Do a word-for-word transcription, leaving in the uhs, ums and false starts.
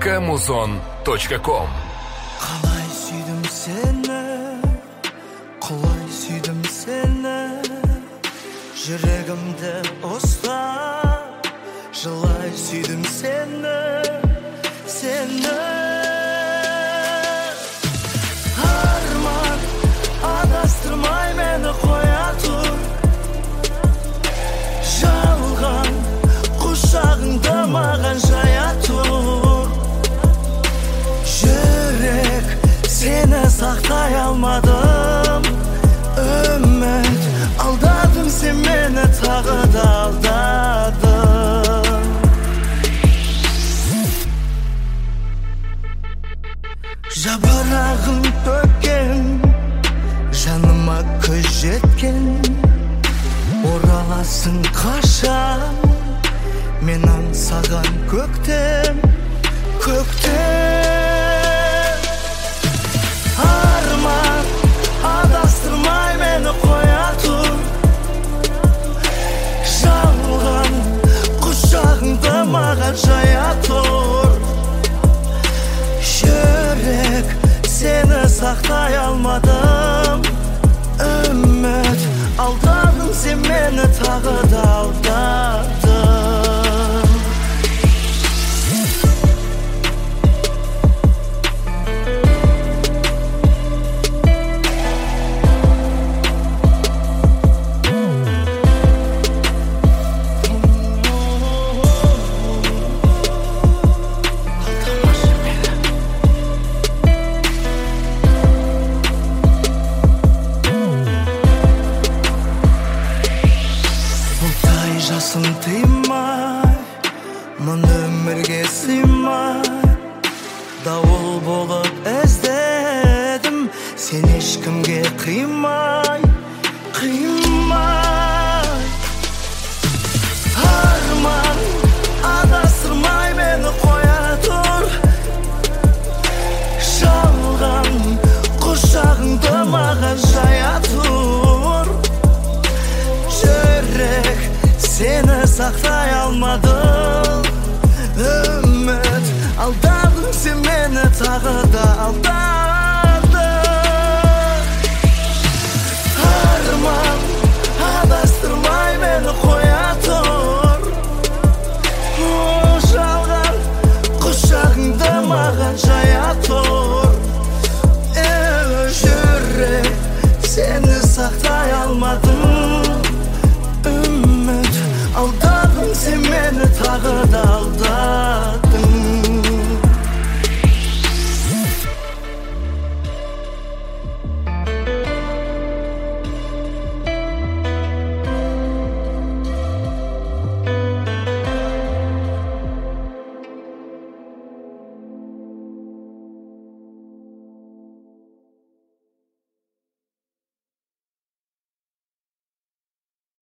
точка музон точка ком. Қалай сүйдім сені, қалай сүйдім сені, жүрегімді ұстап, жылай сүйдім сені, сені. Арман, адастырмай мені қоя тұр, жалған құшағыңды маған жая тұр. Жүрек, сені сақтай алмадым, үміт алдадың, сен мені тағы да алдадың. Жапырағын төккен, жаныма көз жеткен, ораласың қашан, мен аңсаған көктем, көктем. Арман, адастырмай мені қоя тұр, жалған құшағыңды маған жая тұр. Жүрек, сені сақтай алмадым, үміт алдадың, сен мені тағы да алдадың. Жасын тыймай, мұн өмірге сыймай, дауыл болып іздедім, сен ешкімге қимай, қимай. Арман, адастырмай мені қоя тұр, жалған құшағыңды маған жая тұр. Жүрек, сені сақтай алмадым, үміт алдадың, сен мені тағы да алдадың.